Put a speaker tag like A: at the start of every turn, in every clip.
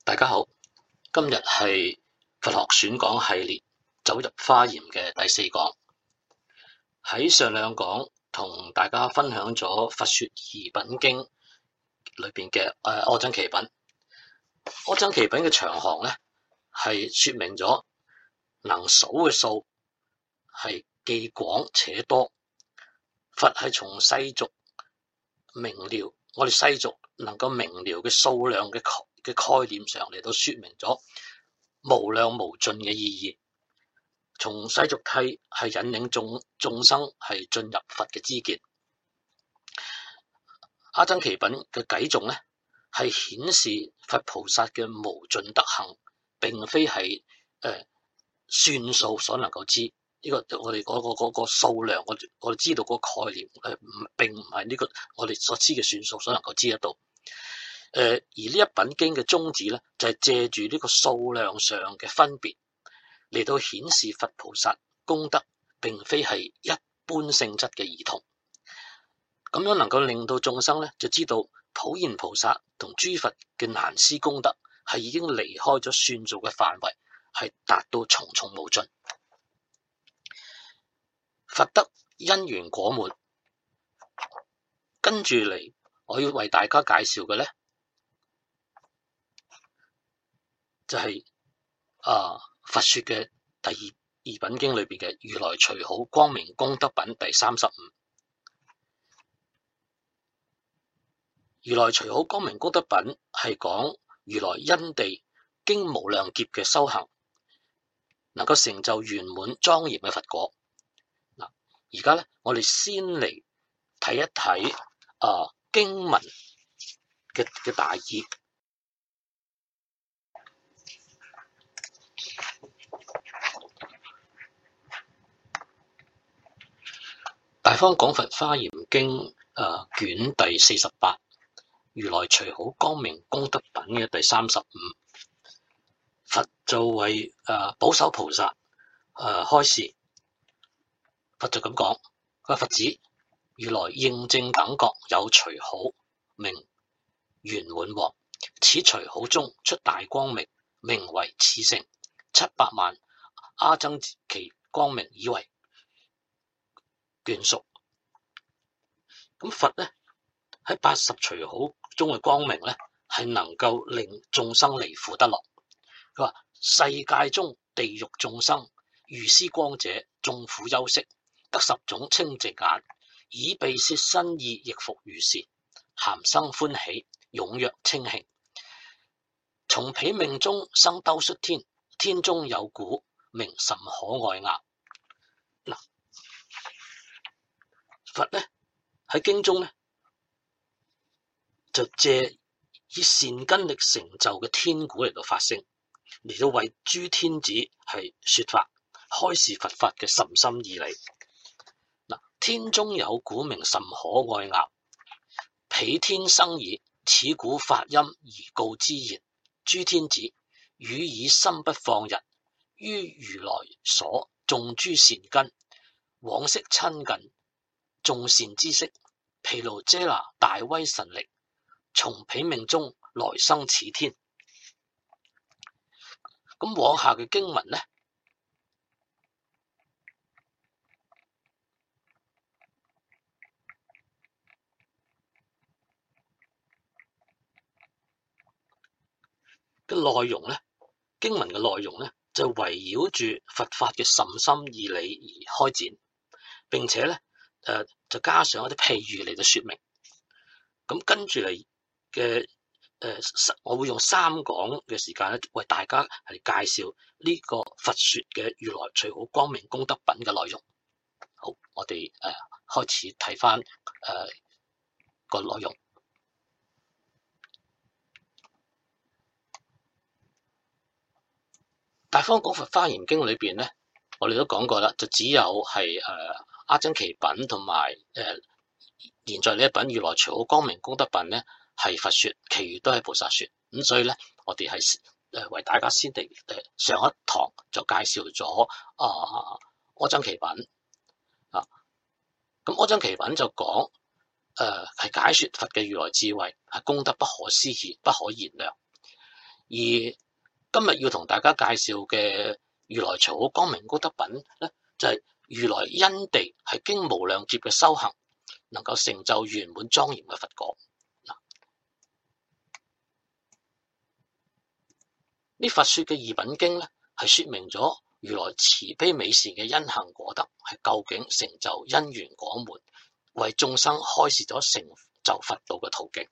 A: 大家好，今日係佛學選講系列走入華嚴嘅第四講。喺上兩講同大家分享咗《佛說二品經》裏邊嘅阿僧祇品。阿僧祇品嘅長行咧，係說明咗能數嘅數係既廣且多。佛係從世俗明了，我哋世俗能夠明了嘅數量嘅概念上嚟到說明咗無量無盡嘅意義。從世俗諦係引領眾生係進入佛嘅知見。阿僧祇品嘅偈頌咧，係顯示佛菩薩嘅無盡德行，並非係算數所能夠知。呢個我哋嗰個數量，我哋知道個概念並唔係呢個我哋所知嘅算數所能夠知得到。而呢一品經嘅宗旨咧，就係借住呢個數量上嘅分別嚟到顯示佛菩薩功德並非係一般性質嘅兒童。咁樣能夠令到眾生咧就知道普賢菩薩同諸佛嘅難思功德係已經離開咗算數嘅範圍，係達到重重無盡。佛得因緣果滿，跟住嚟我要為大家介紹嘅咧，就係佛說嘅第二品經裏邊嘅如來隨好光明功德品第35。如來隨好光明功德品係講如來因地經無量劫嘅修行，能夠成就圓滿莊嚴嘅佛果。嗱，而家咧我哋先嚟睇一睇經文嘅大意。大方廣佛華嚴經卷第48，如來隨好光明功德品嘅第35，佛就為寶首菩薩開示。佛就咁講，佢話：佛子，如來應正等覺有隨好，名圓滿王。此隨好中出大光明，名為熾盛，700萬阿僧祇光明以為眷屬。咁佛咧喺80隨好中嘅光明咧，係能夠令眾生離苦得樂。佢話：世界中地獄眾生遇斯光者，眾苦休息，得10種清淨眼，耳鼻舌身意亦復如是，咸生歡喜，踴躍清慶。從彼命中生兜率天，天中有鼓，名甚可愛樂。嗱，佛咧喺經中咧就借以善根力成就嘅天鼓嚟到發聲，嚟到為諸天子係說法，開示佛法嘅甚深義理。嗱，天中有鼓，名甚可愛樂，彼天生耳，此鼓發音而告之言：諸天子，汝以心不放逸，於如來所種諸善根，往昔親近眾善知識，毗盧遮那大威神力，從彼命中來生此天。咁往下嘅經文咧，嘅內容咧，經文嘅內容咧就圍繞住佛法嘅甚深義理而開展，並且咧就加上一啲譬喻嚟到說明。咁跟住嚟嘅我會用3講嘅時間咧，為大家係介紹呢個佛說嘅如來隨好光明功德品嘅內容。好，我哋開始睇翻個內容。大方廣佛華嚴經裏邊咧，我哋都講過啦，就只有係阿僧祇品同埋現在呢一品如來隨好光明功德品咧係佛說，其餘都係菩薩說。咁所以咧，我哋係為大家先嚟上一堂就介紹咗阿僧祇品啊。咁阿僧祇品就講係解說佛嘅如來智慧，係功德不可思議、不可言量。 而今日要同大家介紹嘅如來隨好光明功德品咧，就係如來因地係經無量劫嘅修行，能夠成就圓滿莊嚴嘅佛果。呢佛說嘅二品經咧，係說明咗如來慈悲美善嘅因行果德係究竟成就因緣果滿，為眾生開示咗成就佛道嘅途徑。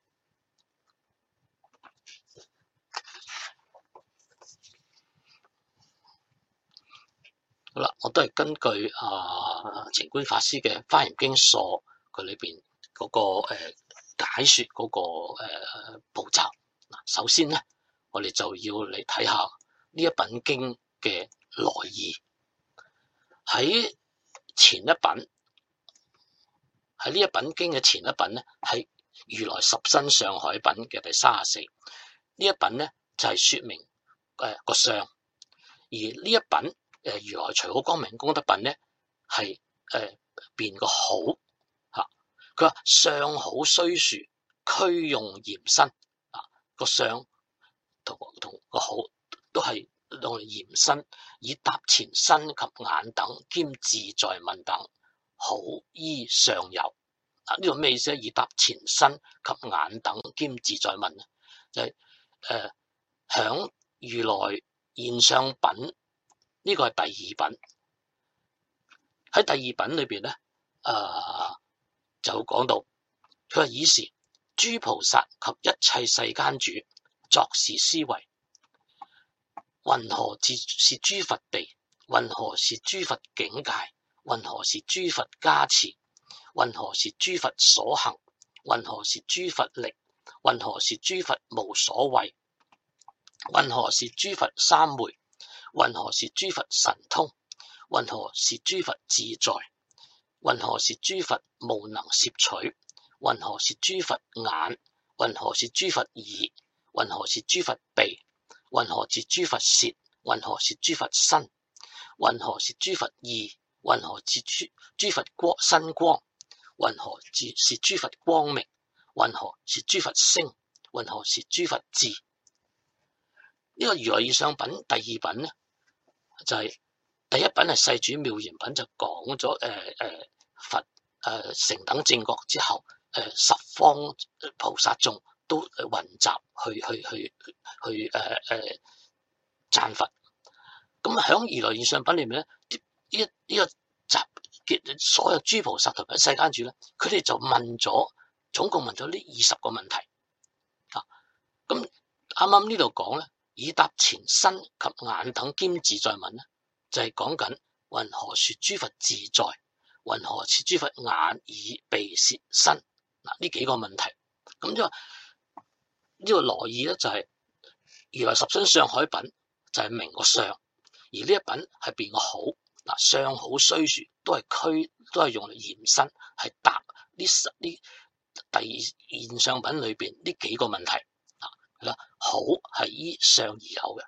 A: 好啦，我都係根據澄觀法師嘅《華嚴經疏》佢裏邊嗰個解說嗰個步驟。首先咧，我哋就要嚟睇下呢一品經嘅來意。喺前一品，喺呢一品經嘅前一品咧，係如來十身相海品嘅第34。呢一品咧就係說明個相，而呢一品如來隨好光明功德品咧係變個好嚇。佢話相好須殊，俱用嚴身啊，個相同個好都係用嚟嚴身，以搭前身及眼等兼自在問等好依上游。呢個咩意思咧？以搭前身及眼等兼自在問咧，就係響如來現相品呢個係第二品。喺第二品裏邊咧，就講到佢話以時諸菩薩及一切世間主作是思維：云何是諸佛地？云何是諸佛境界？云何是諸佛加持？云何是諸佛所行？云何是諸佛力？云何是諸佛無所畏？云何是諸佛三昧？云何是諸佛神通？云何是諸佛自在？云何是諸佛無能攝取？云何是諸佛眼？云何是諸佛耳？云何是諸佛鼻？云何是諸佛舌？云何是諸佛身？云何是諸佛意？云何是諸佛身光？云何是諸佛光明？云何是諸佛聲？云何是諸佛智？呢個如來現相品第二品咧，就係第一品係世主妙嚴品，就講咗佛成等正覺之後，十方菩薩眾都雲集去讚佛。咁喺如來現相品裏面咧，呢個集結所有諸菩薩同埋世間主咧，佢哋就問咗，總共問咗呢20個問題。咁啱啱呢度講咧，以搭前身及眼等兼自在問咧，就係講緊云何說諸佛自在？云何是諸佛眼耳鼻舌身？呢幾個問題。咁即係呢個來意咧，就係如來十身相海品就係明個相，而呢一品係變個好。相好須殊，都係用嚟嚴身，係答呢第二現相品裏邊呢幾個問題。好係依相而有嘅。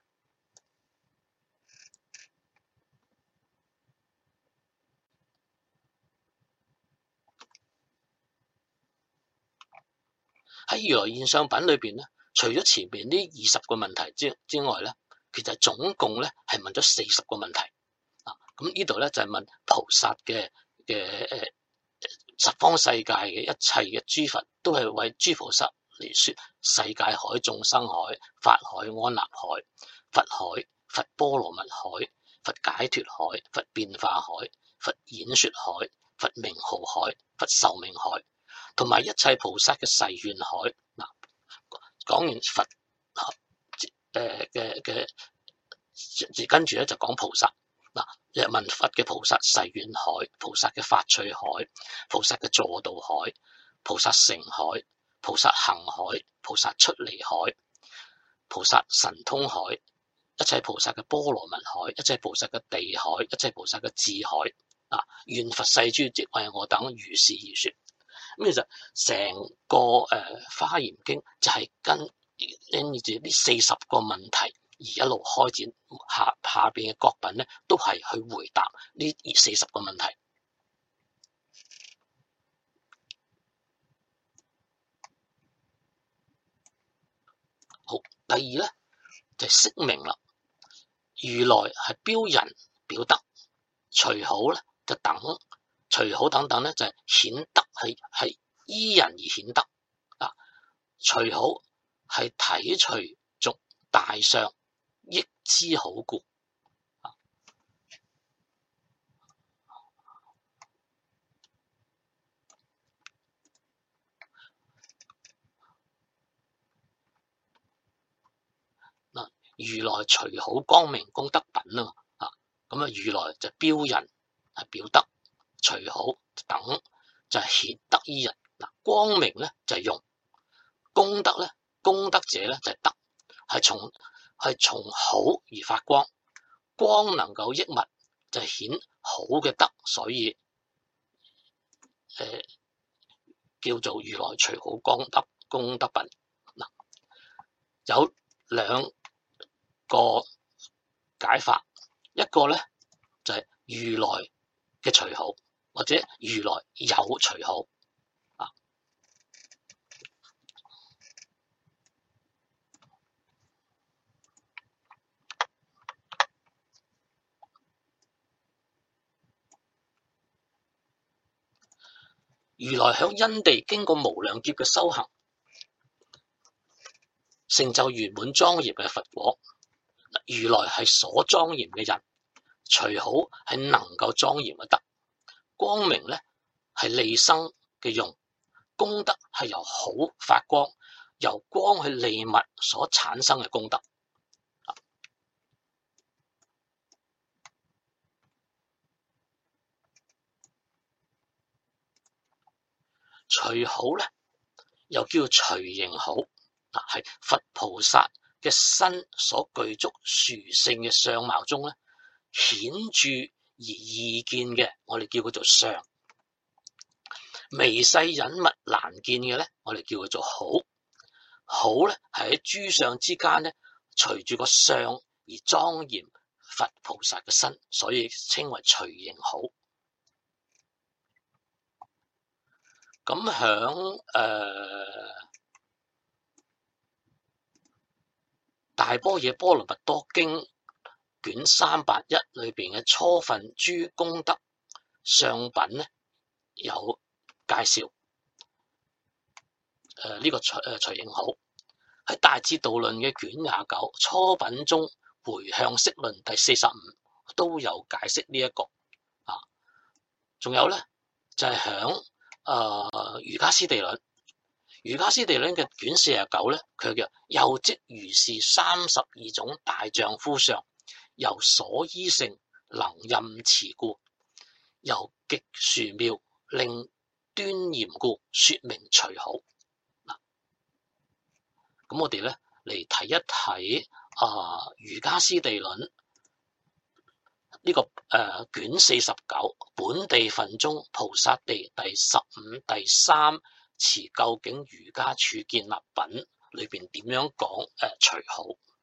A: 喺如來現相品裏邊咧，除咗前面呢20個問題之外咧，其實總共咧係問咗40個問題。咁呢度咧就係問菩薩嘅十方世界嘅一切嘅諸佛，都係為諸菩薩嚟說世界海、眾生海、法海、安立海、佛海、佛波羅蜜海、佛解脫海、佛變化海、佛演說海、佛名號海、佛壽命海，同埋一切菩薩嘅誓願海。講完佛跟住咧就講菩薩。問佛嘅菩薩誓願海、菩薩嘅發趣海、菩薩嘅助道海、菩薩成海、菩薩行海、菩薩出離海、菩薩神通海、一切菩薩嘅波羅蜜海、一切菩薩嘅地海、一切菩薩嘅智海。願佛世尊即為我等如是而說。咁其實成個華嚴經就係跟住呢40個問題而一路開展，下邊嘅各品咧都係去回答呢40個問題。好，第二咧就係釋明啦。如來係標人表德，隨好咧就等，隨好等等咧就係顯德，係依人而顯德啊。隨好係體隨俗大相，益之好故。如來隨好光明功德品啊，咁啊如來就標人係表德，隨好等就係顯德依人。嗱，光明咧就係用，功德咧功德者咧就係德，係從好而發光，光能夠益物就係顯好嘅德，所以叫做如來隨好功德品。嗱，有兩個解法，一個咧就係如來嘅隨好，或者如來有隨好啊。如來響因地經過無量劫嘅修行，成就圓滿莊嚴嘅佛果。如來係所莊嚴嘅人，隨好係能夠莊嚴嘅德，光明咧係利生嘅用，功德係由好發光，由光去利物所產生嘅功德。隨好咧又叫隨形好，係佛菩薩嘅身所具足殊勝嘅相貌中咧，顯著而易見嘅，我哋叫佢做相；微細隱密難見嘅咧，我哋叫佢做好。好咧係喺諸相之間咧，隨住個相而莊嚴佛菩薩嘅身，所以稱為隨形好。咁響大般若波羅蜜多經卷381裏邊嘅初分諸功德相品咧，有介紹呢個隨形好。喺大智度論嘅卷29初品中回向釋論第45都有解釋呢一個啊。仲有咧就係響瑜伽師地論嘅卷49咧，佢叫又即如是32種大丈夫相，由所依性能任持故，由極殊妙令端嚴故，說明隨好。咁我哋咧嚟睇一睇瑜伽師地論呢個卷49本地分中菩薩地第15第3持究竟瑜伽處建立品裏邊點樣講隨好。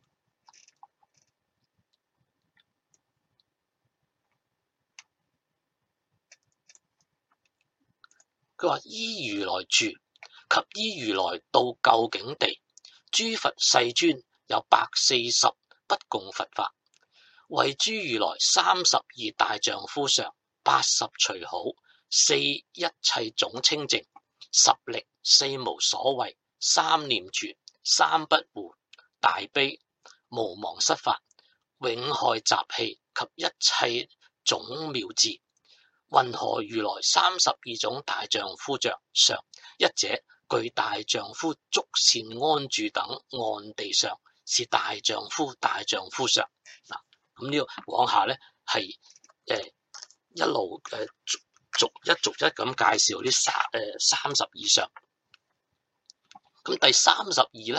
A: 佢話依如來住及依如來到究竟地，諸佛世尊有140不共佛法，為諸如來32大丈夫相，80隨好，4一切總清淨，10力，4無所畏，3念住，3不護，大悲無忘失法，永害習氣及一切總妙智，云何如來32種大丈夫相？一者具大丈夫足善安住等岸地上，是大丈夫相。嗱，咁呢個往下咧係一路逐一咁介紹呢32相。咁第32咧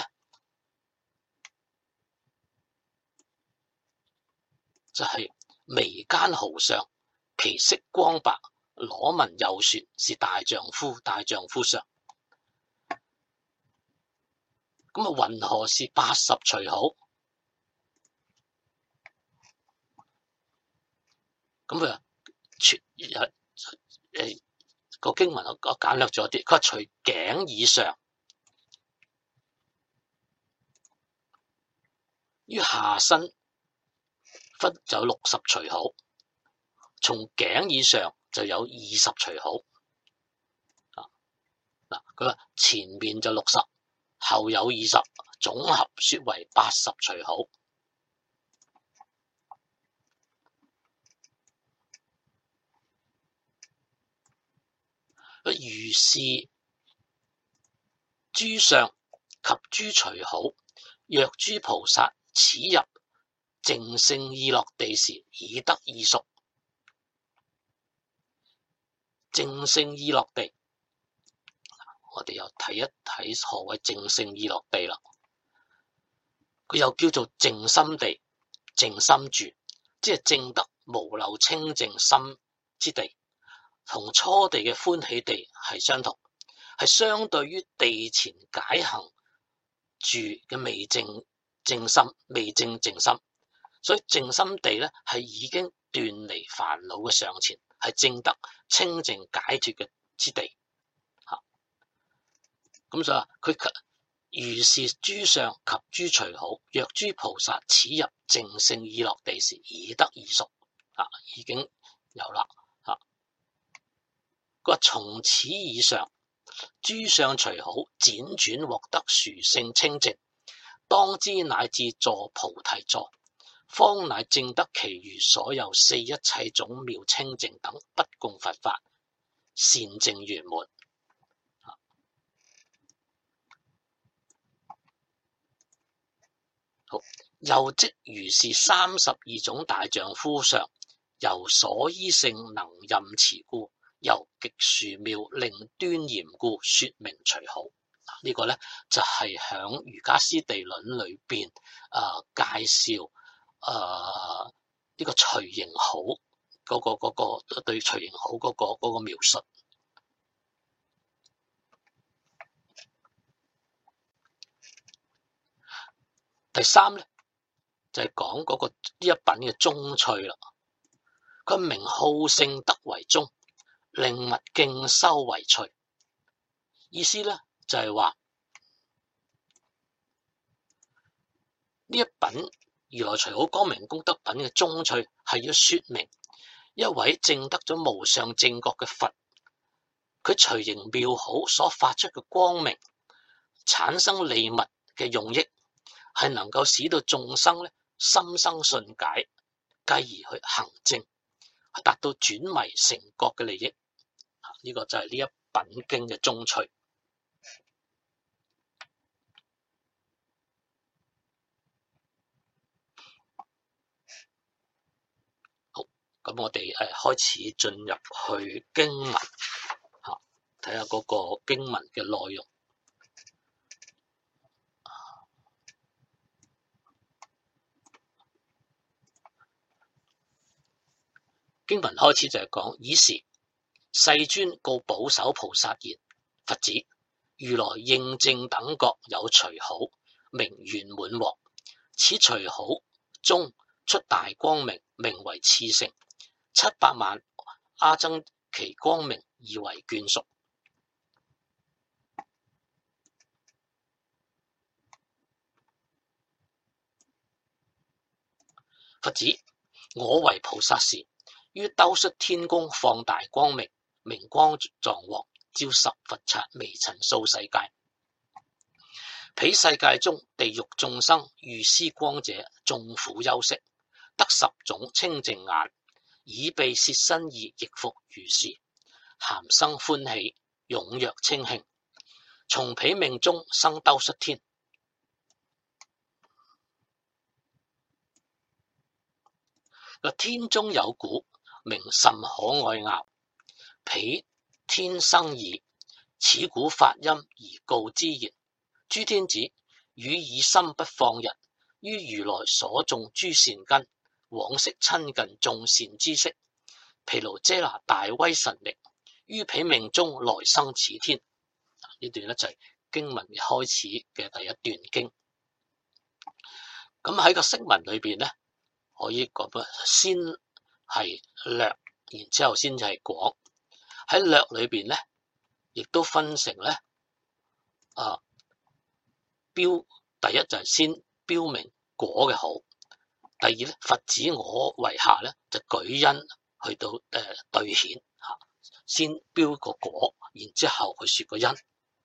A: 就係眉間毫相，其色光白，裸紋右旋，是大丈夫相。咁啊，云何是80隨好？咁佢個經文我簡略咗啲，佢話隨頸以上， 於下身分就有60隨好，從頸以上就有20隨好。佢話前面就60，後有20，總合說為80隨好。如是諸相及諸隨好，若諸菩薩此入淨勝意樂地時，已得異熟。淨勝意樂地，我哋又睇一睇何謂淨勝意樂地啦。佢又叫做淨心地、淨心住，即係證得無漏清淨心之地，同初地嘅歡喜地係相同，係相對於地前解行住嘅未證淨心、未證淨心，所以淨心地咧係已經斷離煩惱嘅上前，係證得清淨解脫嘅之地。咁所以話佢如是諸相及諸隨好，若諸菩薩此入淨勝意樂地時，已得異熟。已經有啦。佢話從此以上，諸相隨好輾轉獲得殊勝清淨，當知乃至坐菩提座，方乃證得其餘所有四一切種妙清淨等不共佛法，善淨圓滿。好，又即如是32種大丈夫相，由所依性能任持故，由極殊妙令端嚴故，說明隨好。呢個咧就係響瑜伽師地論裏邊介紹呢個隨形好嗰個對隨形好嗰個描述。第三咧就係講嗰個呢一品嘅宗趣啦。佢名好勝德為宗，令物敬修為趣。意思咧就係話呢一品如來隨好光明功德品嘅宗趣係要說明一位證得咗無上正覺嘅佛，佢隨形妙好所發出嘅光明產生利物嘅用益，係能夠使到眾生咧心生信解，繼而去行證，達到轉迷成覺嘅利益。呢個就係呢一品經嘅宗趣。好，咁我哋開始進入去經文，睇下嗰個經文嘅內容。經文開始就係講，爾時世尊告寶首菩薩言：佛子，如來應正等覺有隨好，名圓滿王。此隨好中出大光明，名為熾盛，700萬阿僧祇光明，以為眷屬。佛子，我為菩薩時，於兜率天宮放大光明，明光藏王，照十佛剎微塵數世界。彼世界中地獄眾生遇斯光者，眾苦憂息，得10種清淨眼，耳鼻舌身意亦復如是，咸生歡喜，踴躍清慶，從彼命中生兜率天。天中有鼓，名甚可愛樂，彼天生耳，此鼓發音而告之言：諸天子，汝以心不放逸，於如來所種諸善根，往昔親近眾善知識，毗盧遮那大威神力，於彼命中來生此天。呢段咧就係經文嘅開始嘅第一段經。咁喺個釋文裏邊咧，可以講先係略，然之後先至係廣。喺略裏邊咧，亦都分成咧，第一就係先標明果嘅好。第二咧，佛子我為下咧，就舉因去到對顯嚇，先標個果，然之後去説個因。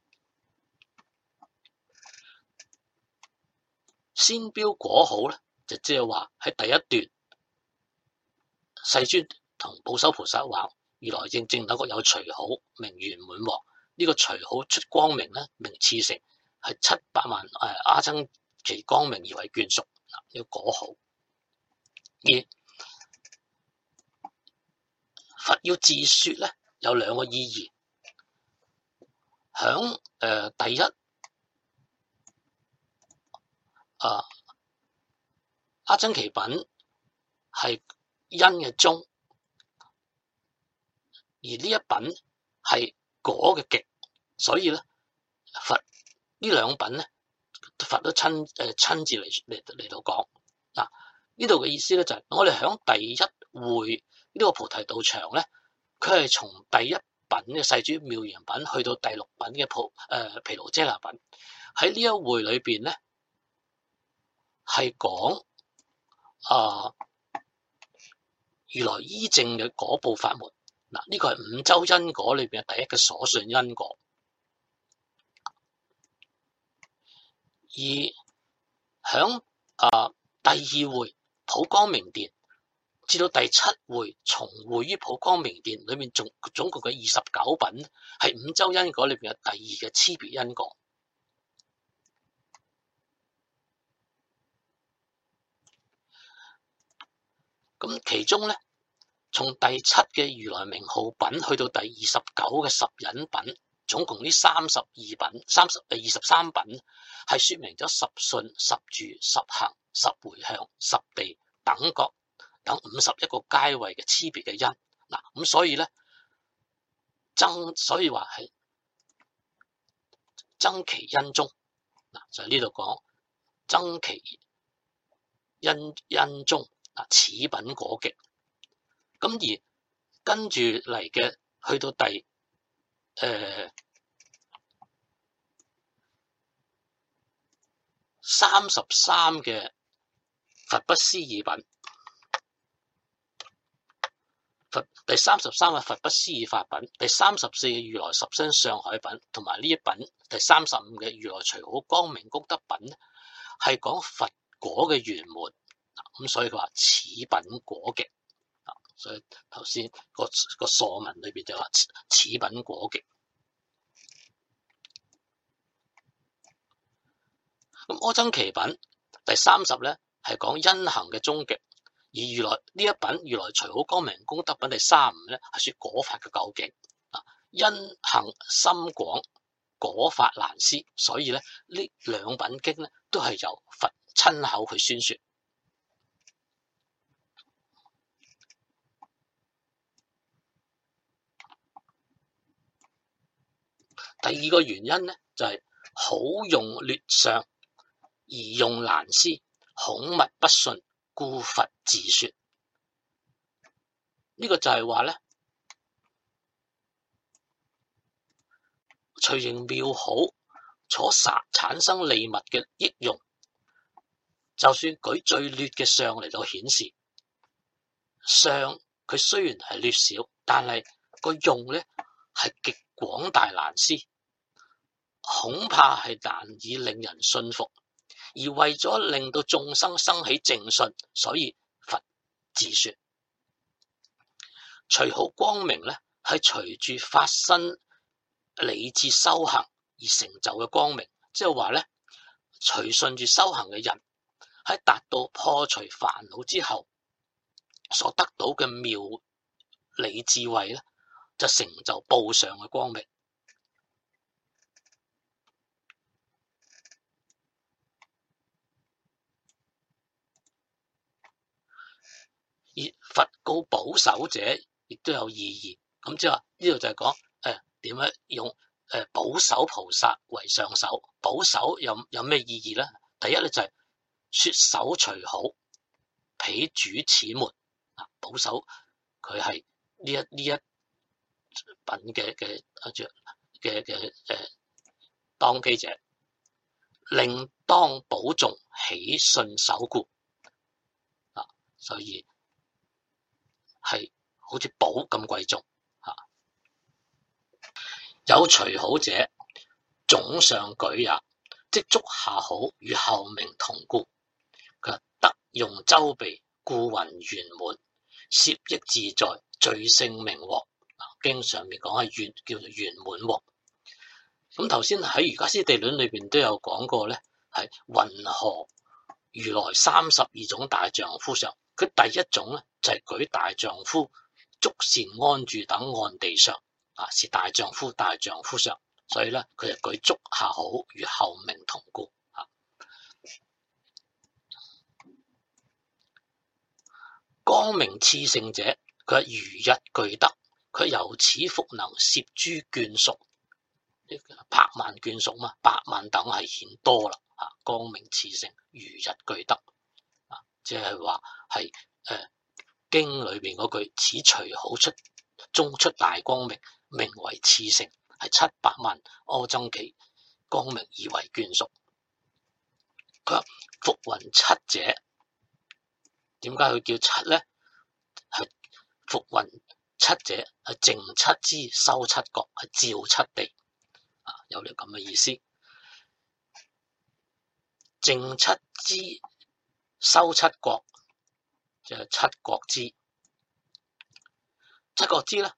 A: 先標果好咧，就即係話喺第一段，世尊同寶手菩薩話：如來應正等覺有隨好，名圓滿王。呢、這個隨好出光明咧，名次成係700萬阿僧祇光明而為眷屬。呢、這個果好。而佛要自説咧，有兩個意義。響第一阿僧祇品係因嘅中，而呢一品係果嘅極，所以咧佛呢兩品咧，佛都親自嚟到講。嗱，呢度嘅意思咧就係、是、我哋響第一會呢個菩提道場咧，佢係從第一品嘅世尊妙嚴品去到第6品嘅毗盧遮那品。喺呢一會裏邊咧係講如來依正嘅果報法門。嗱，呢個係5洲因果裏邊嘅第一嘅所信因果。而響第2會普光明殿至到第7會重會於普光明殿裏面，總共嘅29品係5洲因果裏邊嘅第2嘅差別因果。咁其中咧，從第7嘅如來名號品去到第29嘅十忍品，總共呢32品、23品係說明咗十信、十住、十行、十回向、十地、等覺等51個階位嘅差別嘅因。嗱，咁所以咧所以話係僧祇因中。嗱，就喺呢度講僧祇因中。嗱，此品果極。咁而跟住嚟嘅去到第33嘅佛不思議品，第33嘅佛不思議法品，第34嘅如來十身上海品，同埋呢一品第35嘅如來隨好光明功德品，係講佛果嘅圓滿。咁所以佢話此品果極。所以頭先個疏文裏邊就話此品果極。咁阿僧祇品第30咧係講因行嘅終極，而如來呢一品如來隨好光明功德品第35咧係說果法嘅究竟。因行深廣，果法難思，所以咧呢兩品經咧都係由佛親口去宣說。第二個原因咧就係、是、好用劣相，而用難思，恐勿不信，故佛自說。呢、這個就係話咧，隨形妙好，所產生利物嘅益用，就算舉最劣嘅相嚟到顯示，相佢雖然係劣少，但係個用咧係極廣大難思，恐怕係難以令人信服，而為咗令到眾生生起正信，所以佛自說。隨好光明咧係隨住發生理智修行而成就嘅光明，即係話咧隨順住修行嘅人喺達到破除煩惱之後所得到嘅妙理智慧咧，就成就報上嘅光明。而佛告保守者亦都有意義，咁即係話呢度就係講點樣用保守菩薩為上首。保守有咩意義咧？第一咧就係說守隨好，彼主此門。保守佢係呢一品嘅當機者。 令當保重，喜信守固。所以係好似寶咁貴重。有隨好者，總上舉也，即足下好與後名同故。佢話德用周備，故云圓滿，攝益自在，罪性明獲。經上面講係叫做圓滿獲。咁頭先喺瑜伽師地論裏邊都有講過咧，係云何如來32種大丈夫相。佢第一種咧就係舉大丈夫足善安住等案地上，是大丈夫大丈夫相。所以咧佢就舉足下好與後名同故。光明熾盛者，佢係如日具德，佢由此復能攝諸眷屬，百萬眷屬嘛，百萬等係顯多啦。光明熾盛，如日具德，即係話係經裏邊嗰句此隨好出，中出大光明，名為熾盛，係700萬阿僧祇光明而為眷屬。佢話復云七者，點解佢叫七咧？係復云七者係淨七支修七覺，係照七地，有啲咁嘅意思。淨七支修七覺，就係七覺支。七覺支咧，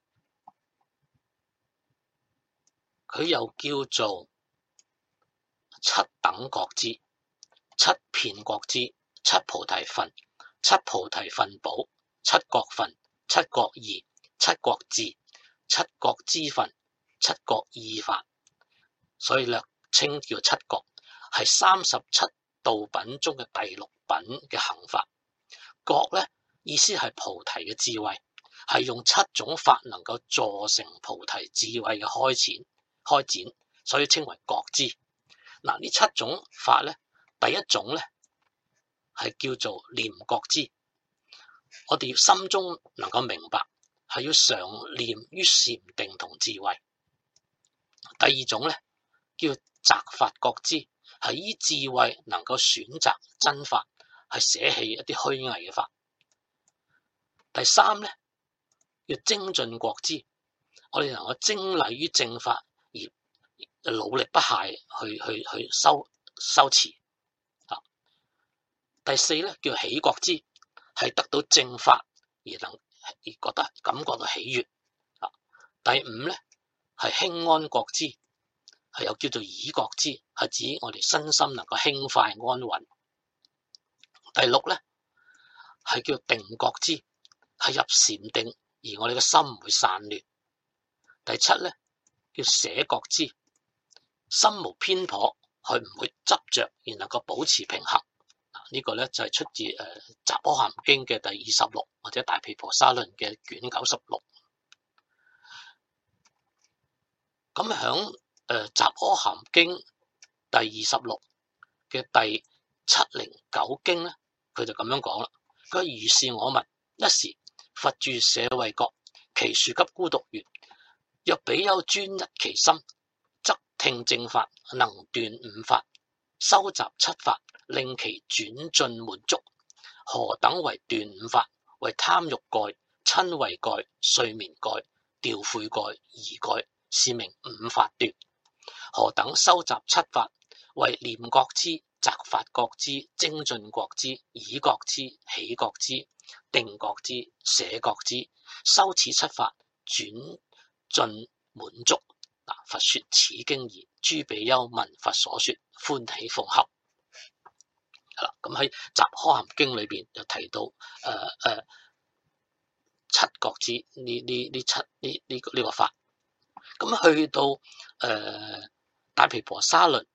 A: 佢又叫做七等覺支、七片覺支、七菩提分、七菩提分寶、七覺分、七覺義、七覺智、七覺支分、七覺意法，所以咧稱叫七覺，係37道品中嘅第6品嘅行法。覺咧意思係菩提嘅智慧，係用7種法能夠助成菩提智慧嘅開展，所以稱為覺支。嗱，呢7種法咧，第一種咧係叫做念覺支，我哋心中能夠明白，係要常念於禪定同智慧。第二種咧叫擇法覺支，係依智慧能夠選擇真法，係捨棄一啲虛偽嘅法。第三咧叫精進覺支，我哋能夠精禮於正法而努力不懈去修持。第四咧叫喜覺支，係得到正法而覺得感覺到喜悅。第五咧係輕安覺支，係又叫做倚覺支，係指我哋身心能夠輕快安穩。第六咧係叫定覺支，係入禪定而我哋嘅心唔會散亂。第七咧叫捨覺支，心無偏頗，佢唔會執着而能夠保持平衡。呢個咧就係出自集阿含經嘅第26或者大毗婆沙論嘅卷96。咁響集阿含經第26嘅第709經咧，佢就咁樣講啦。佢話如是我聞，一時佛住舍衛國，其樹給孤獨園。若比丘專一其心，則聽正法，能斷五法，收集七法，令其轉進滿足。何等為斷五法？為貪欲蓋、瞋恚蓋、睡眠蓋、掉悔蓋、疑蓋，是名五法斷。何等收集七法？為念覺支、擇法覺支、精進覺支、倚覺支、喜覺支、定覺支、捨覺支，修此七法，轉進滿足。佛說此經已，諸比丘聞佛所說，歡喜奉合。咁喺集阿含經裏邊就提到七覺支呢個法。咁去到大毗婆沙論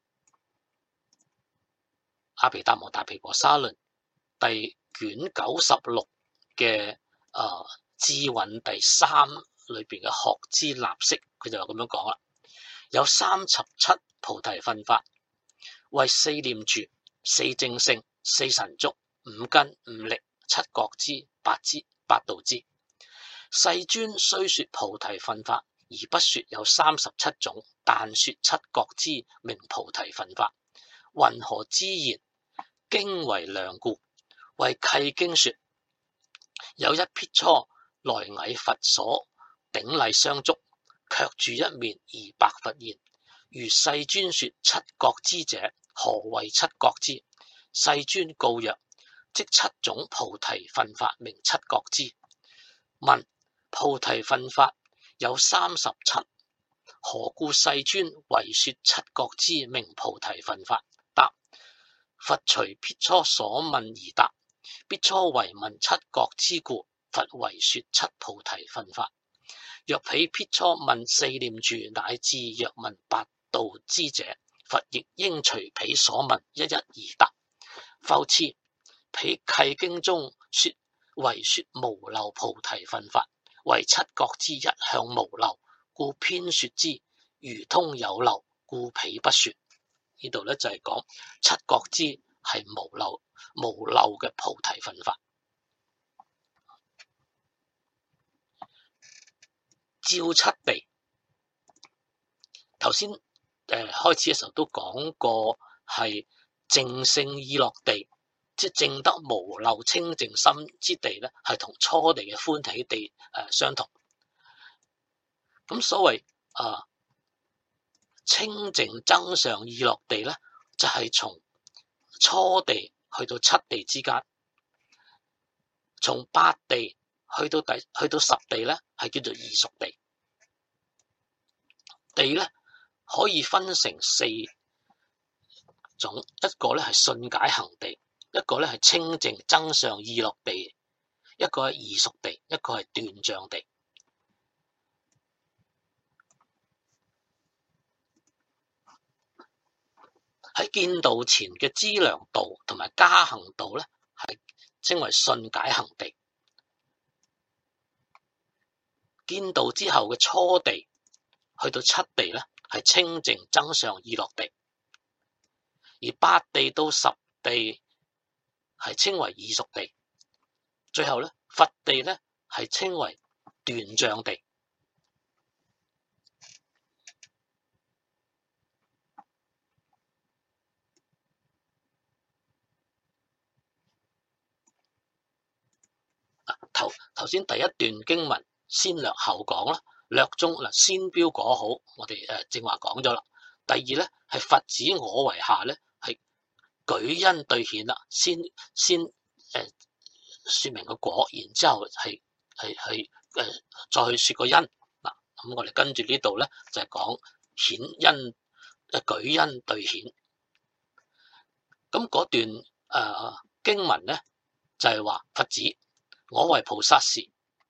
A: 阿毗達摩大毗婆沙論第卷96嘅智蘊第3裏邊嘅學支立式，佢就咁樣講啦。有37菩提分法，為4念住、4正性、4神足、5根、5力、7覺支、8道支。世尊雖說菩提分法，而不說有37種，但說七覺支名菩提分法。 云何之言？經為良故。為契經說，有一苾芻來詣佛所頂禮相續，卻住一面而白佛言：如世尊說七覺支者，何為七覺支？世尊告曰：即七種菩提分法名七覺支。問：菩提分法有37，何故世尊唯說七覺支名菩提分法？答：佛隨苾芻所問而答。苾芻為問七覺支故，佛唯說七菩提分法。若彼苾芻問四念住乃至若問八道支者，佛亦應隨彼所問一一而答。復次，彼契經中說唯說無漏菩提分法，為七覺支一向無漏，故偏說之；如通有漏，故彼不說。呢度咧就係講七覺支係無漏嘅菩提分法。照七地，頭先開始嘅時候都講過，係淨勝意樂地，即係證得無漏清淨心之地咧，係同初地嘅歡喜地相同。咁所謂清淨增上意樂地咧，就係從初地去到七地之間，從八地去到十地咧，係叫做異熟地。地咧可以分成四種，一個咧係信解行地，一個咧係清淨增上意樂地，一個係異熟地，一個係斷障地。喺見道前嘅資糧道同埋加行道咧，係稱為信解行地。見道之後嘅初地去到七地咧，係清淨增上意樂地，而八地到十地係稱為異熟地，最後咧佛地咧係稱為斷障地。頭先第一段經文先略後講啦，略中先標果好，我哋正話講咗啦。第二咧係佛子我為下咧，係舉因對顯啦，先說明個果，然之後係再去說個因嗱。咁我哋跟住呢度咧就係講顯因舉因對顯。咁嗰段經文咧就係話佛子我為菩薩時，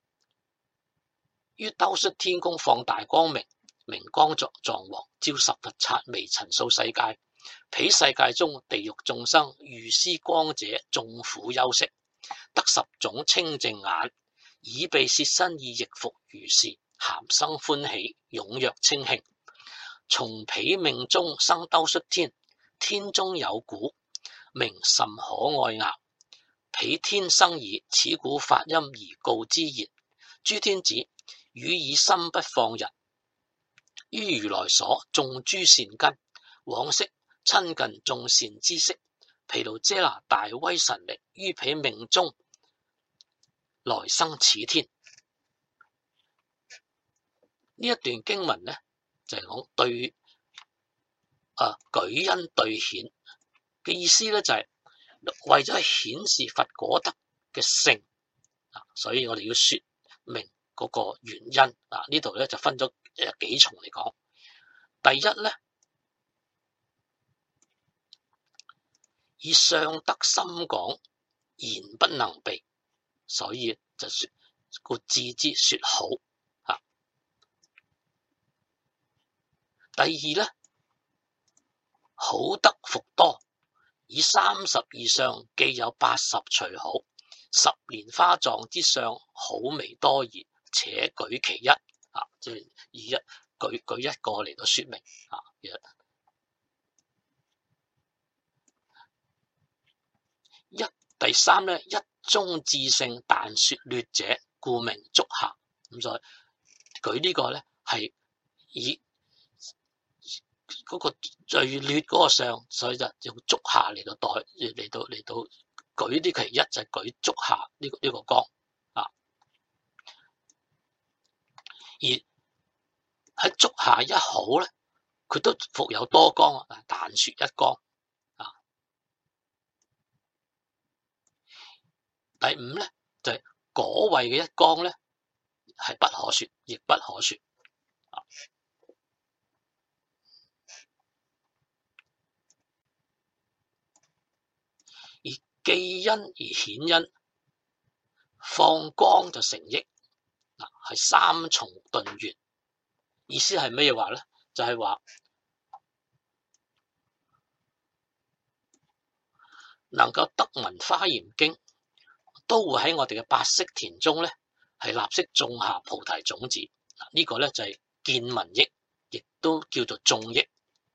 A: 於兜率天宮放大光明，明光藏王，照十佛剎微塵數世界。彼世界中地獄眾生遇施光者，眾苦憂息，得10種清淨眼，耳鼻舌身意亦復如是，咸生歡喜，踴躍清慶。從彼命中生兜率天，天中有鼓，名甚可愛樂。彼天生以此鼓發音而告之言：諸天子，汝以心不放逸，於如來所種諸善根，往昔親近眾善知識，毗盧遮那大威神力，於彼命中來生此天。呢一段經文呢，就係講對舉因對顯嘅意思呢，就係為咗顯示佛果德嘅性，所以我哋要說明嗰個原因。呢度咧就分咗幾重嚟講。第一咧，以相德深廣，言不能備，所以就說故自之說好。第二咧，好德復多，以30以上，既有80隨好，10蓮花狀之上，好微多矣，且舉其一。即係以舉一個嚟到說明。第三咧，一中智勝，但說劣者，故名足下。咁所以舉呢個咧係以嗰個最劣嗰個相，所以就用足下嚟到舉啲其一，就係舉足下呢個光啊。而喺足下一好咧，佢都復有多光啊，但說一光啊。第五咧就係嗰位嘅一光咧，係不可說，亦不可說啊。而既因而顯因，放光就成益嗱，係三重頓圓。意思係咩話咧？就係話能夠得聞華嚴經，都會喺我哋嘅八識田中咧，係立即種下菩提種子。呢個咧就係見聞益，亦都叫做種益。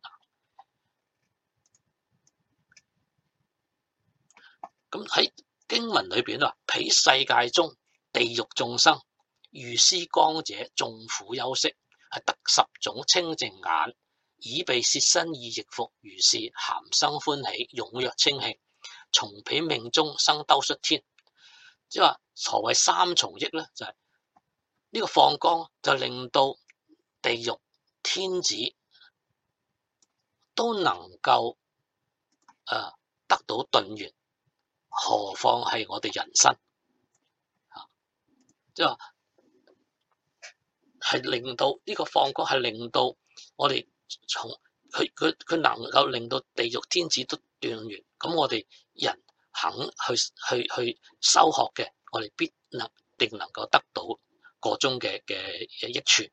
A: 咁喺經文裏邊啊，彼世界中地獄眾生遇師光者，眾苦憂息，係得10種清淨眼，以被攝身意亦復如是，咸生歡喜，踴躍稱慶，從彼命中生兜率天。即係話何謂三重益咧？就係呢個放光就令到地獄天子都能夠得到頓圓，何況係我哋人生即係話係令到呢個放光係令到我哋從佢能夠令到地獄天子都斷圓，咁我哋人肯去修學嘅，我哋必定能夠得到個中嘅益處。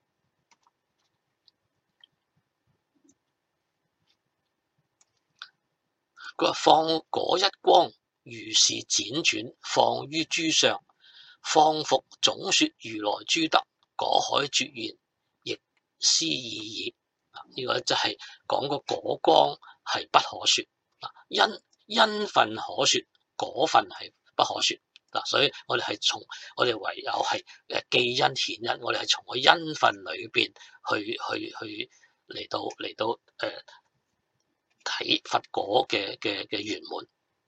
A: 佢話放嗰一光，如是輾轉放於諸相，放復總說如來諸德，果海絕緣，亦斯已矣。呢個就係講個果光係不可說，因分可說，果分係不可說。所以我哋係我哋唯有係記因顯因，我哋係從個因分裏邊去嚟到睇佛果嘅圓滿。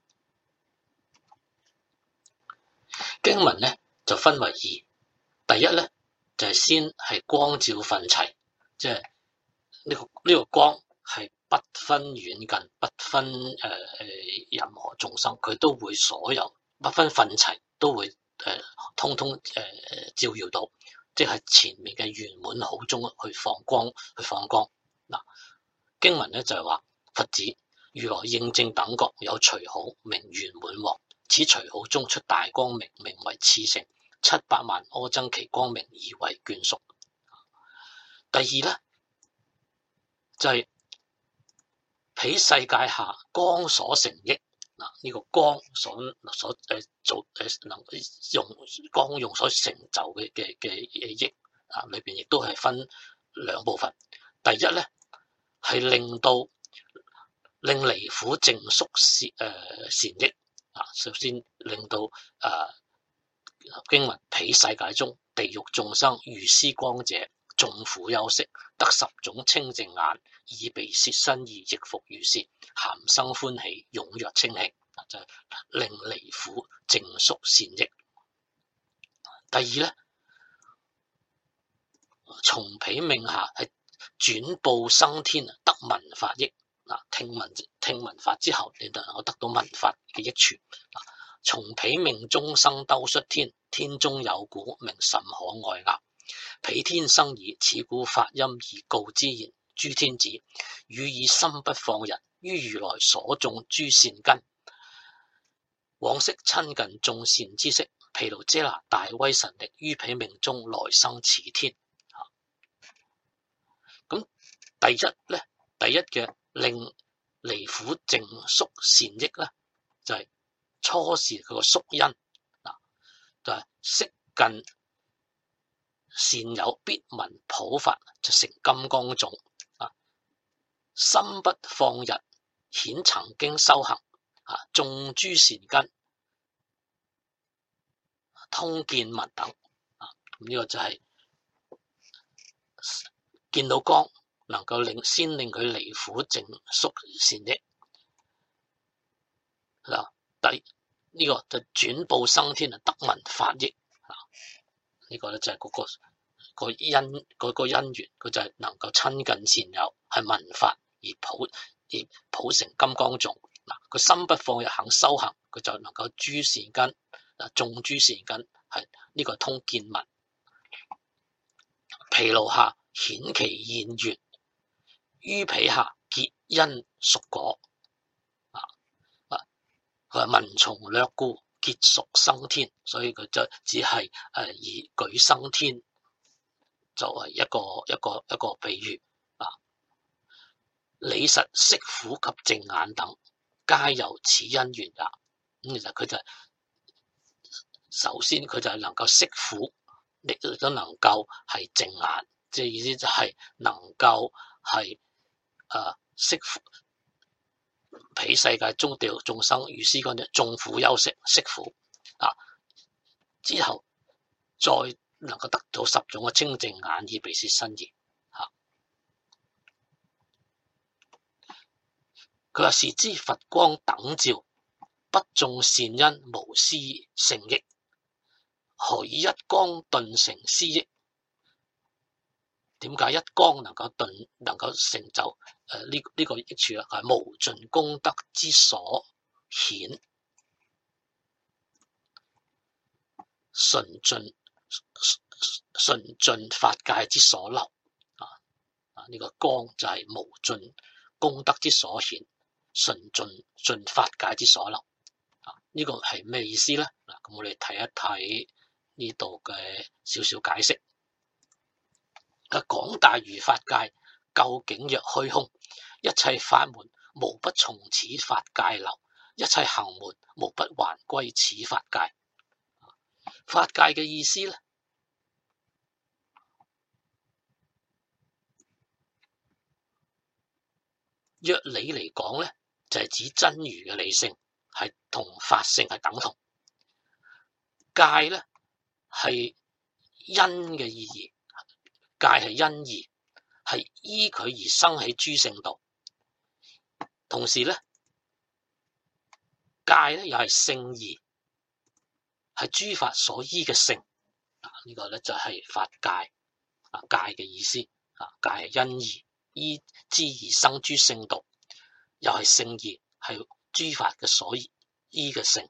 A: 經文咧就分為二，第一咧就係先係光照分齊，即係呢個光係不分遠近，不分任何眾生，佢都會所有不分分齊，都會通通照耀到，即係前面嘅圓滿好中去放光。嗱，經文咧就係話佛子如來應正等覺有隨好名圓滿王，此隨好中出大光明，名為熾盛，700萬阿僧祇光明而為眷屬。第二咧就係彼世界下光所成益。嗱，呢個光所做能用光用所成就嘅益裏邊亦都係分兩部分。第一咧係令離苦淨宿善益首先令到經文彼世界中地獄眾生遇師光者，眾苦憂息，得10種清淨眼，以被攝身意亦復如是，咸生歡喜，踴躍稱慶，就係令離苦淨宿善益。第二咧，從彼命下係轉報生天，得聞法益。聽聞法之後，你就能夠得到聞法嘅益處。從彼命中生兜率天，天中有鼓名甚可愛樂。彼天生已，此鼓發音而告之言：諸天子，汝以心不放逸，於如來所種諸善根，往昔親近眾善知識，毗盧遮那大威神力，於彼命中來生此天。咁第一嘅令離苦淨宿善益咧，就係初時佢個宿因就係識近善友必聞普法，就成金剛種心不放逸，顯曾經修行種諸善根，通見聞等呢個就係見到光能夠先令佢離苦淨宿善益。嗱，呢個就轉報生天啊，得聞法益啊！呢個咧就係個因緣，佢就係能夠親近善友，係聞法而普成金剛種。嗱，佢心不放逸肯修行，佢就能夠諸善根種諸善根，係呢個通見聞。疲勞下顯其現緣，於彼下結因熟果。佢話聞從略故結熟生天，所以佢就只係以舉生天作為一個比喻啊。理實息苦及淨眼等，皆由此因緣也。咁其實佢就首先佢就係能夠息苦，亦都能夠係淨眼，即係意思就係能夠係息苦。彼世界中地獄眾生如斯嗰啲眾苦休息息苦啊，之後再能夠得到10種嘅清淨眼耳鼻舌身意嚇。佢話是知佛光等照，不種善因無施勝益，何以一光頓成施益？點解一光能夠成就呢個益處啦？係無盡功德之所顯，純盡法界之所流呢個光就係無盡功德之所顯，純盡法界之所流呢個係咩意思咧？嗱，咁我哋睇一睇呢度嘅少少解釋。廣大如法界，究竟若虛空，一切法門無不從此法界流，一切行門無不還歸此法界。法界嘅意思咧，若理嚟講咧，就係指真如嘅理性係同法性係等同。界咧係因嘅意義。界係因義，係依佢而生起諸聖道。同時咧，界咧又係聖義，係諸法所依嘅聖。呢個咧就係法界界嘅意思。界係因義，依之而生諸聖道，又係聖義，係諸法嘅所依嘅聖。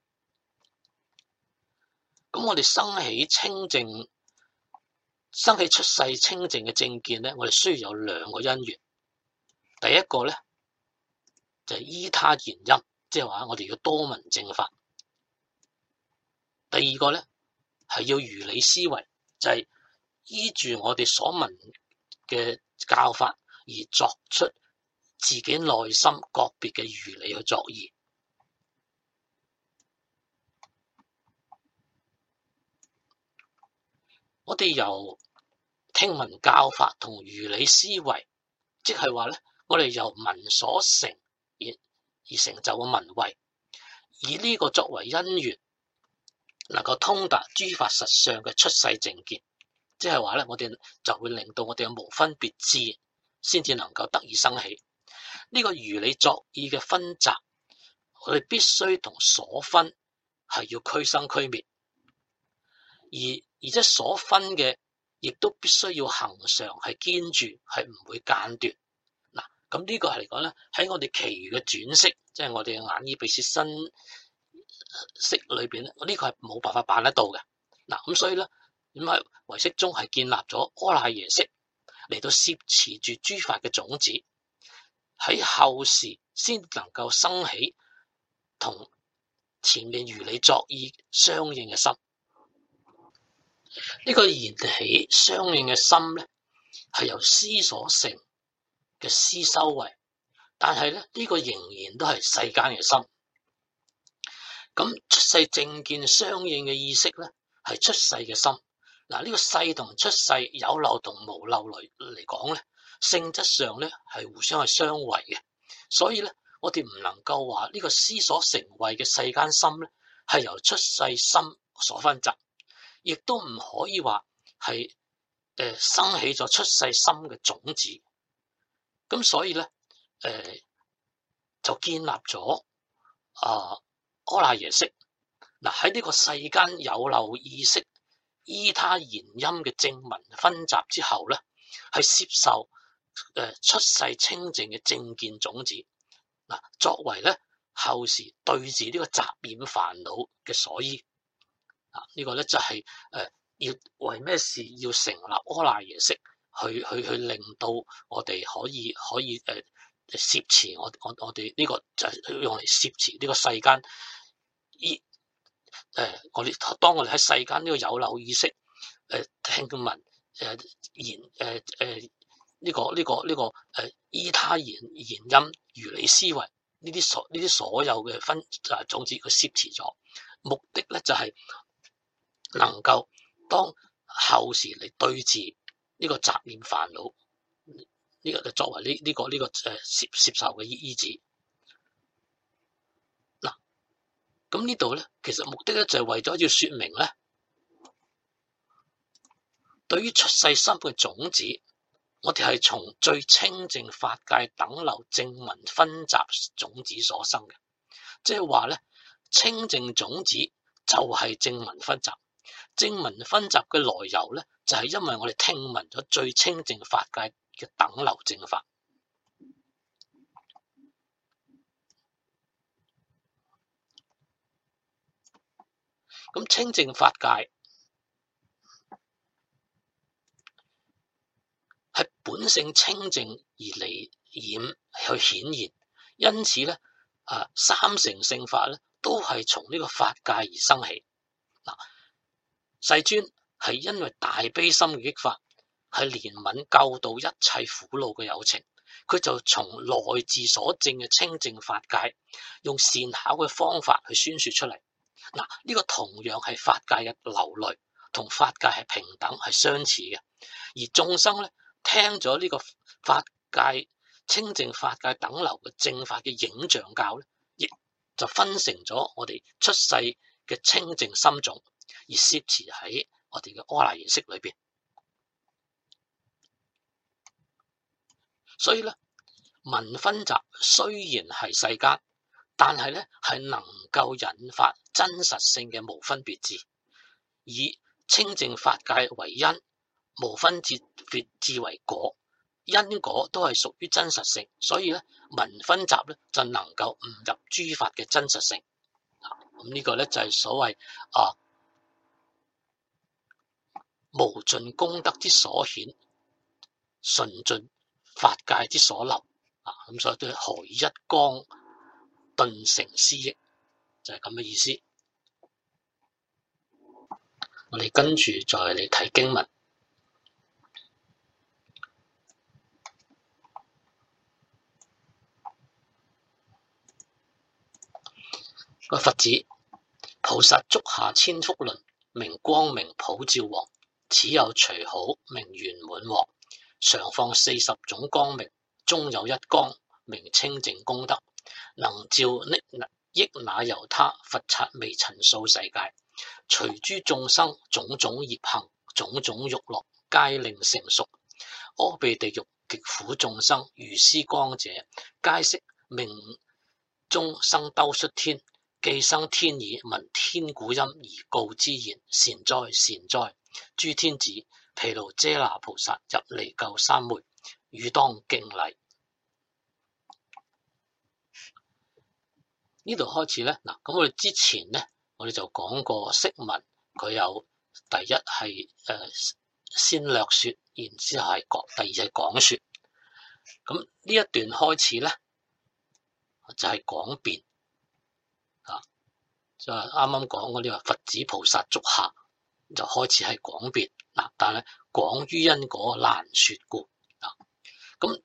A: 咁我哋生起出世清淨嘅正見咧，我哋需要有2個因緣。第一個咧就係依他言音，即係話我哋要多聞正法。第二個咧係要如理思維，就係依住我哋所聞嘅教法而作出自己內心個別嘅如理去作意。我哋由聽聞教法同如理思維，即係話咧，我哋由聞所成而成就嘅聞慧，以呢個作為因緣，能夠通達諸法實相嘅出世正見，即係話咧，我哋就會令到我哋嘅無分別智，先至能夠得以生起。呢個如理作意嘅分集，我哋必須同所分係要俱生俱滅，而且所分嘅亦都必須要恆常係堅住，係唔會間斷。嗱，咁呢個係嚟講咧，喺我哋其餘嘅轉識，即係我哋嘅眼耳鼻舌身識裏邊咧，呢個係冇辦法辦得到嘅。嗱，咁所以咧，點解唯識宗係建立咗阿賴耶識嚟到攝持住諸法嘅種子，喺後時先能夠生起同前面如理作意相應嘅心。呢個燃起相應嘅心咧，係由思所成嘅思修為，但係咧，呢個仍然都係世間嘅心。咁出世正見相應嘅意識咧，係出世嘅心。嗱，呢個世同出世有漏同無漏嚟講咧，性質上咧係互相係相違嘅。所以咧，我哋唔能夠話呢個思所成慧嘅世間心咧，係由出世心所分集。亦都唔可以話係生起咗出世心嘅種子咁所以咧，就建立咗阿賴耶識。嗱，喺呢個世間有漏意識依他言音嘅正文分集之後咧，係接受出世清淨嘅正見種子。嗱，作為咧後時對治呢個雜染煩惱嘅所依。呢個咧就係要為咩事要成立阿賴耶識，去令到我哋可以攝持我哋呢個就係用嚟攝持呢個世間當我哋喺世間呢個有漏意識聽聞言呢個依他言音如理思維呢啲所有嘅種子佢攝持咗，目的咧就係能夠當後時嚟對治呢個雜染煩惱，呢個就作為呢個攝受嘅依止。嗱，咁呢度咧，其實目的咧就係為咗要說明咧，對於出世心嘅種子，我哋係從最清淨法界等流正文分集種子所生嘅，即係話咧，清淨種子就係正文分集。正文分集嘅來由咧，就係因為我哋聽聞咗最清淨法界嘅等流正法。咁清淨法界係本性清淨而離染去顯現，因此咧，三乘聖法咧都係從呢個法界而生起。嗱，世尊係因為大悲心嘅激發，係憐憫救度一切苦惱嘅有情，佢就從內自所證嘅清淨法界，用善巧嘅方法去宣說出嚟。嗱，呢個同樣係法界嘅流類，同法界係平等，係相似嘅。而眾生咧聽咗呢個法界清淨法界等流嘅正法嘅影像教咧，亦就分成咗我哋出世嘅清淨心種，而攝持喺我哋嘅阿賴耶識裏邊。所以咧，文分集雖然係世間，但係咧係能夠引發真實性嘅無分別智，以清淨法界為因，無分別智為果，因果都係屬於真實性，所以咧文分集咧就能夠悟入諸法嘅真實性。咁呢個咧就係所謂無盡功德之所顯，純盡法界之所流。咁所以都係何以一光頓成思益，就係咁嘅意思。我哋跟住再嚟睇經文。個佛子，菩薩足下千福輪，名光明普照王。此有隨好，名圓滿王。常放40種光明，中有一光，名清淨功德，能照益那由他佛剎微塵數世界，隨諸眾生種種業行，種種欲樂，皆令成熟。阿鼻地獄極苦眾生，如斯光者，皆悉命中生兜率天。既生天耳，聞天鼓音而告之言：善哉善哉！諸天子毗盧遮那菩薩入離垢三昧，汝當敬禮。呢度開始咧，嗱，咁我哋之前咧，我哋就講過釋文，佢有第一係先略說，然之後係第二係講說。咁呢一段開始咧，就係講辯。就係啱啱講嗰啲話，佛子菩薩足下就開始係廣辯嗱，但係廣於因果難說故啊。咁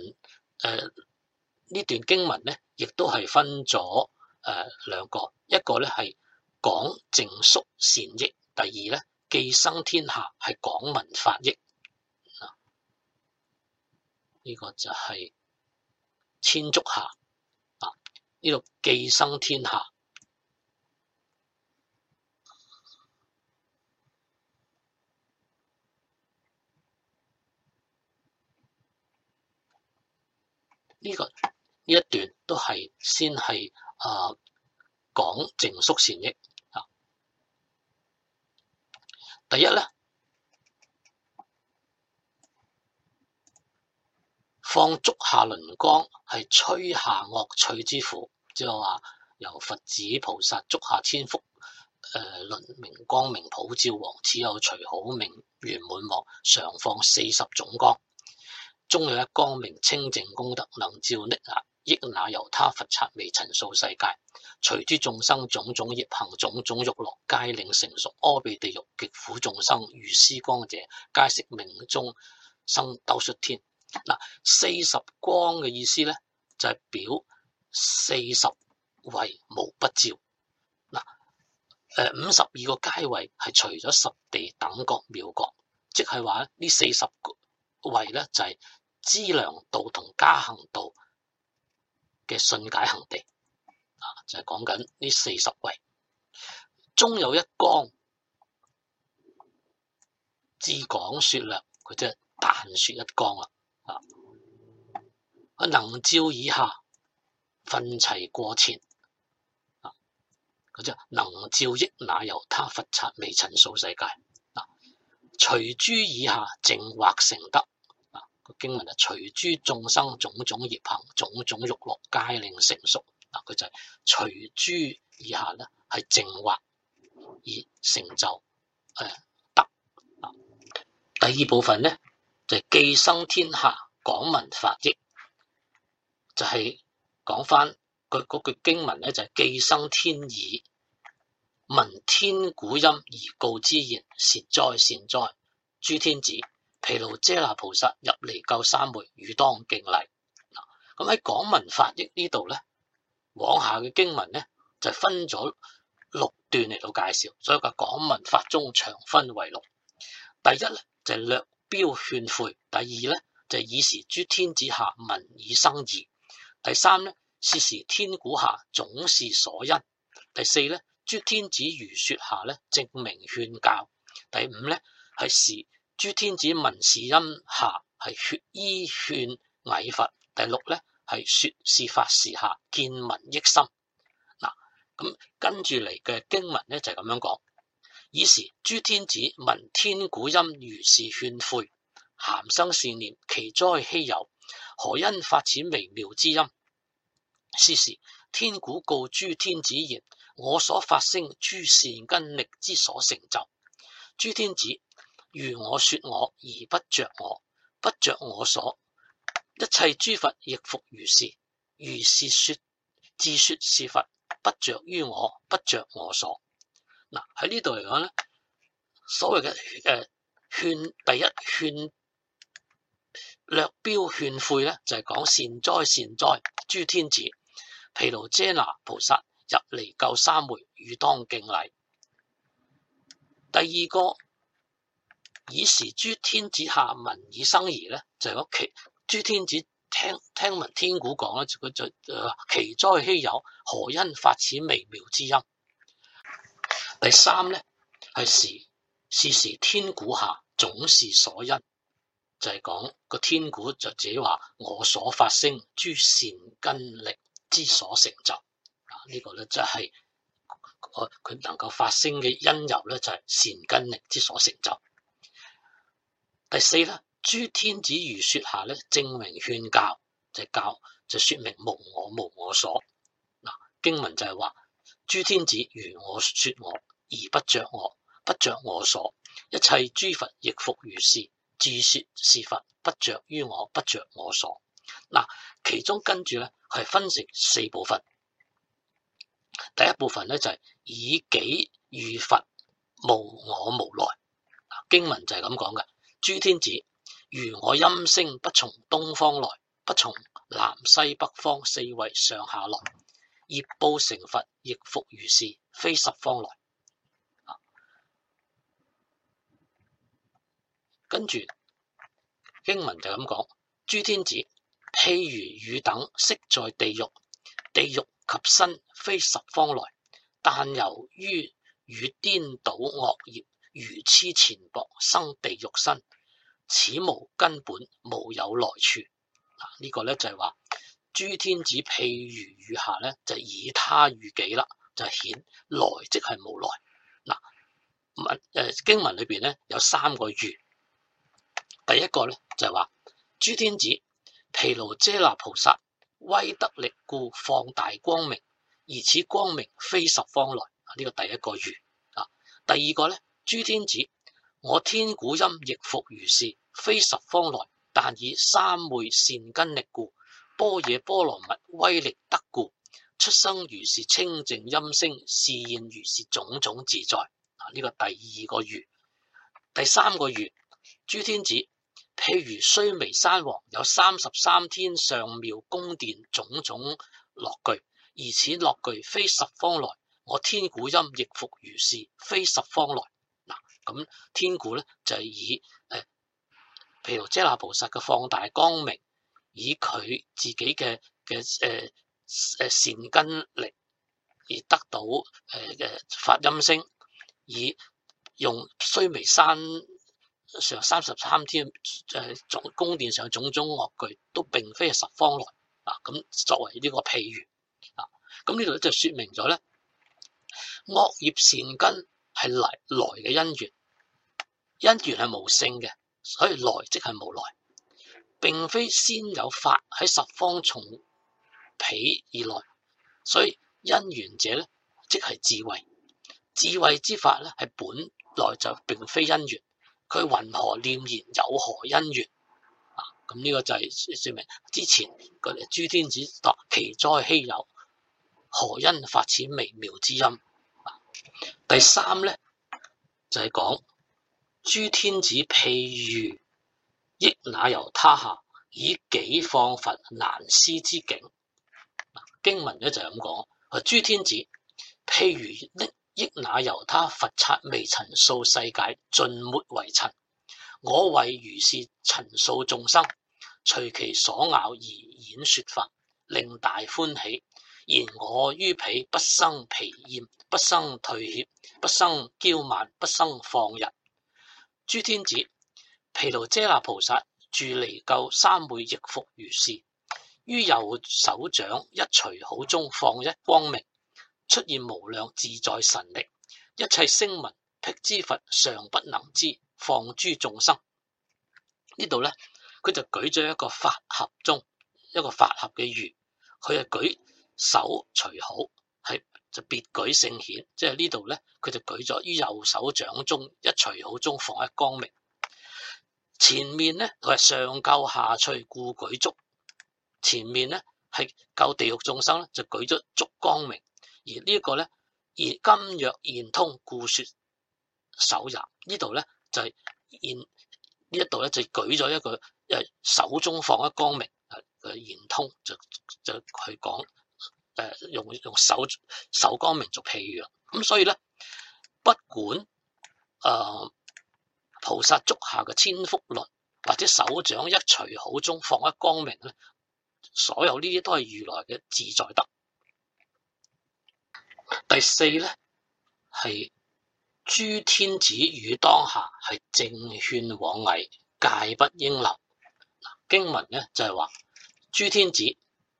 A: 呢段經文咧，亦都係分咗兩個，一個咧係講淨宿善益，第二咧寄生天下係講聞法益啊。呢個就係千足下啊，呢度寄生天下。 呢一段都係先係講淨肅善益啊。第一咧，放足下輪光，係吹下惡趣之苦，即係話由佛子菩薩足下千福輪明光明普照王，此有隨好明圓滿王，常放40種光，中有一光明清淨功德，能照益那由他佛剎微塵數世界，隨諸眾生種種業行，種種欲樂，皆令成熟。阿鼻地獄極苦眾生，遇施光者，皆悉命終生兜率天。嗱，40光嘅意思咧，就係表40位無不照。嗱，52個階位係除咗十地等覺妙覺，即係話呢40位咧就係資糧道同加行道嘅信解行地，就係講緊呢40位。中有一光，自講說略，佢即係但說一光啦。能照以下，分齊過前，佢即係能照益那由他佛剎微塵數世界。隨諸以下淨惑成德。個經文係隨諸眾生種種業行，種種欲樂，皆令成熟。佢就係隨諸以下咧，係淨惑而成就德。第二部分咧就係寄生天下，廣聞法益，就係講翻嗰句經文咧，就係寄生天耳，聞天鼓音而告之言：善哉善哉，諸天子，毗盧遮那菩薩入離垢三昧，汝當敬禮。咁喺廣聞法益呢度咧，往下嘅經文咧就分咗6段嚟到介紹，所以個廣聞法中長分為6。第一咧就係略標勸誨，第二咧就係以時諸天子下聞已生疑，第三咧是時天鼓下總是所因，第四咧諸天子如說下咧正明勸教，第五咧係時諸天子聞是音下係依勸禮佛，第六咧係說是法時下見聞益心。咁跟住嚟嘅經文咧就係咁樣講：以時諸天子聞天鼓音如是勸誨，咸生善念，奇哉稀有，何因發此微妙之音？是時天鼓告諸天子言：我所發聲諸善根力之所成就。諸天子如我說我而不着我，不着我所，一切諸佛亦復如是。如是說自說是佛，不着於我，不着我所。喺呢度嚟講咧，所謂嘅勸，第一勸略標勸誨咧，就係講善哉善哉，諸天子，毗盧遮那菩薩入離垢三昧，汝當敬禮。第二個以時諸天子下聞已生疑咧，就係講諸天子聽聞天鼓講咧，佢就奇哉稀有，何因發此微妙之音？第三咧係是時天鼓下總是所因，就係講個天鼓就自己話我所發聲諸善根力之所成就。呢個咧就係佢能夠發聲嘅因由咧，就係善根力之所成就。第四咧，諸天子如說下咧，正明勸教，就說明無我無我所。經文就係話諸天子如我說我而不着我，不着我所，一切諸佛亦復如是，自說是佛，不着於我，不着我所。其中跟住咧係分成4部分。第一部分咧就係以己喻佛，無我無來。經文就係咁講嘅。諸天子如我音聲，不從東方來，不從南西北方4位上下來，業報成佛，亦復如是，非十方來。跟住經文就咁講：諸天子，譬如汝等昔在地獄，地獄及身非十方來，但由於汝顛倒惡業，愚癡纏縛，生地獄身，此無根本，無有來處。呢個咧就係話諸天子譬如與下咧，就以他喻己啦，就顯來即係無來。經文裏邊咧有三個喻，第一個咧就係話諸天子毗盧遮那菩薩威德力故放大光明，而此光明非十方來。呢個第一個喻。第二個咧，諸天子我天鼓音亦復如是，非十方來，但以三昧善根力故，般若波羅蜜威力德故，出生如是清淨音聲，示現如是種種自在。呢個第二個喻。第三個喻，諸天子譬如須彌山王有33天上妙宮殿種種樂具，而此樂具非十方來，我天鼓音亦復如是，非十方來。咁天鼓咧就係以毗盧遮那菩薩嘅放大光明，以佢自己嘅善根力而得到發音聲，以用須彌山上33天宮殿上種種樂具都並非係十方來。咁作為呢個譬喻。咁呢度就說明咗咧，惡業善根係來嘅因緣，因緣係無性嘅，所以來即係無來，並非先有法喺十方從彼而來，所以因緣者咧即係智慧，智慧之法咧係本來就並非因緣，佢云何念然有何因緣？咁呢個就係說明之前嗰啲諸天子答奇哉稀有，何因發此微妙之音？第三咧就係講諸天子譬如憶那由他下，以己放佛難思之境。經文咧就係咁講，諸天子譬如憶那由他佛剎微塵數世界盡沒為塵，我為如是塵數眾生，隨其所咬而演說法，令大歡喜。然我於彼不生疲厭，不生退怯，不生驕慢，不生放逸。諸天子毗盧遮那菩薩住離垢三昧亦復如是，於右手掌一隨好中放一光明，出現無量自在神力，一切聲聞辟支佛尚不能知，放諸眾生。呢度咧佢就舉咗一個法合中一個法合嘅喻，佢係舉手隨好，係就別舉聖顯，即係呢度咧佢就舉咗於右手掌中一隨好中放一光明。前面咧佢係上救下趣故舉足，前面咧係救地獄眾生咧就舉咗足光明，而呢一個咧而今若現通故說手也。呢度咧就係現呢一度咧就舉咗一個手中放一光明現通就去講用手光明做譬喻。咁所以咧不管菩薩足下嘅千福輪或者手掌一隨好中放一光明咧，所有呢啲都係如來嘅自在德。第四咧係諸天子與當下係正勸往詣，戒不應流。經文咧就係話諸天子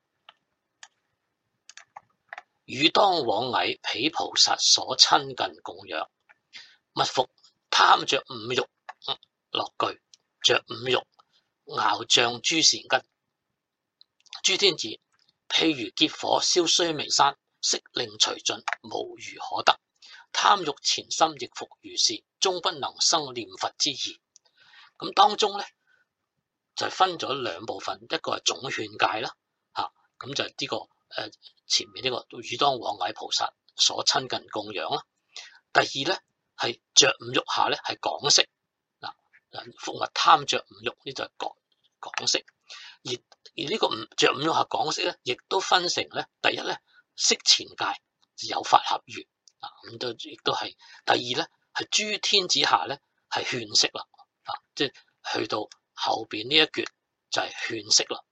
A: 與當往詣彼菩薩所親近供養，勿復貪着五欲樂具，着五欲樂障諸善根。諸天子譬如劫火燒須彌山，悉令除盡，無餘可得。貪欲纏心亦復如是，終不能生念佛之意。咁當中咧就分咗兩部分，一個係總勸戒啦，咁就係呢個前面呢個與當往詣菩薩所親近供養啦。第二咧係着五欲下咧係講釋，復勿貪着五欲呢就係講釋。而呢個着五欲下講釋咧，亦都分成咧第一咧釋前戒有法合喻，咁都亦都係第二咧係諸天子下咧係勸釋啦，即係去到後邊呢一橛就係勸釋啦。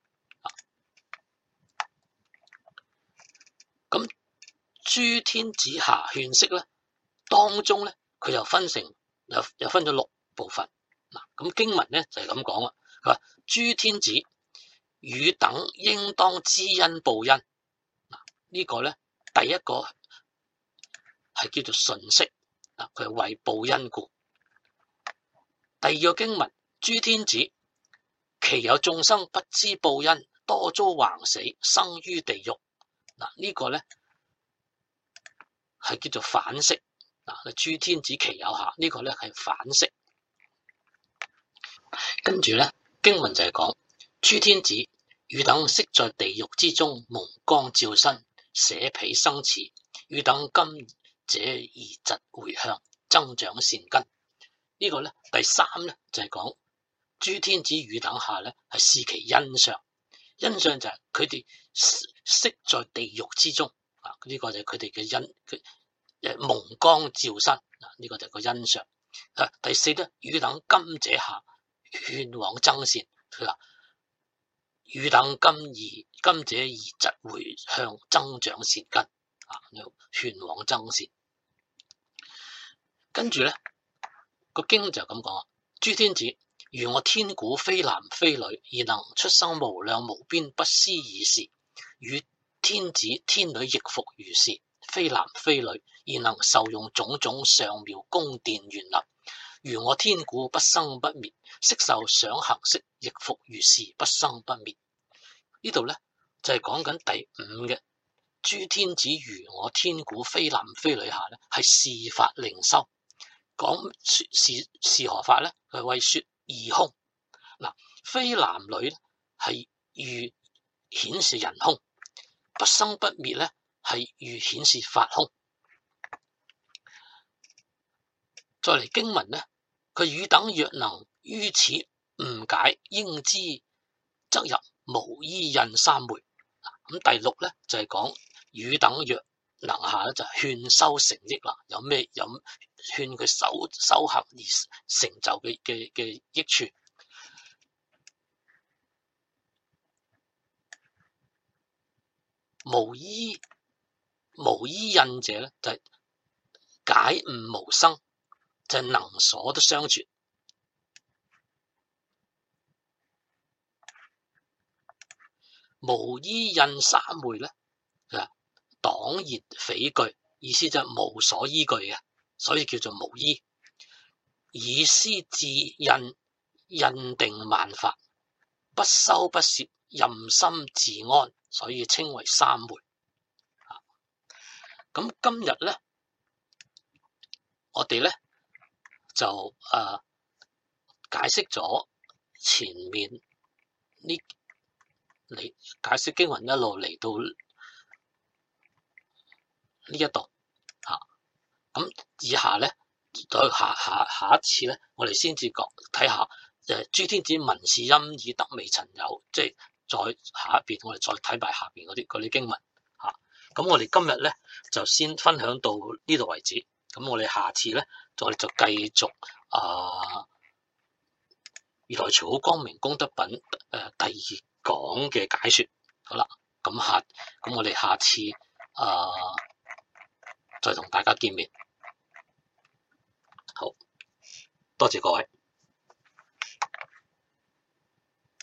A: 咁諸天子下勸釋咧，當中咧佢又分成又分咗6部分。咁經文咧就係咁講啦，佢話諸天子汝等應當知恩報恩。呢個咧，第一個係叫做順息，佢係為報恩故。第二個經文，諸天子，其有眾生不知報恩，多遭橫死，生於地獄。呢個咧係叫做反息。諸天子其有下，呢個咧係反息。跟住咧，經文就係講，諸天子，汝等昔在地獄之中蒙光照身，捨彼生慈，汝等今者宜疾回向，增長善根。呢個咧第三咧就係講諸天子汝等下咧係視其恩相，恩相就係佢哋昔在地獄之中，呢個就係佢哋嘅恩，蒙光照身，呢個就係個恩相。第四咧，汝等今者下勸往增善，佢話汝等今者宜疾回向，增長善根，勸往增善。跟住咧個經就咁講，諸天子，如我天鼓非男非女，而能出生無量無邊不思議事，與天子天女亦復如是，非男非女，而能受用種種上妙宮殿園林。如我天鼓不生不滅，悉受想行識，亦復如是不生不滅。呢度咧就係講緊第五嘅諸天子如我天鼓非男非女下咧，係示法靈修。講是何法咧？佢為說二空。非男女咧係喻顯示人空，不生不滅咧係喻顯示法空。再嚟經文咧，佢汝等若能於此誤解，應知則入無依印三昧。咁第六咧就係講汝等若能下咧就勸修成益啦，有勸佢修行而成就嘅益處。無依印者咧就係解悟無生，就係能所都相絕。無依印三昧咧就係黨然匪據，意思就係無所依據嘅，所以叫做無依。以思自印定萬法，不修不攝，任心自安，所以稱為三昧。咁今日咧，我哋咧就解釋咗前面呢嚟解釋經文一路嚟到呢一度咁以下咧，再下一次咧，我哋先至講睇下諸天子聞是音已得未曾有，即係再下一邊我哋再睇埋下邊嗰啲經文咁我哋今日咧就先分享到呢度為止。咁我哋下次咧，我哋就繼續如來隨好光明功德品第二講嘅解說。好啦，咁我哋下次再同大家見面。好，多謝各位。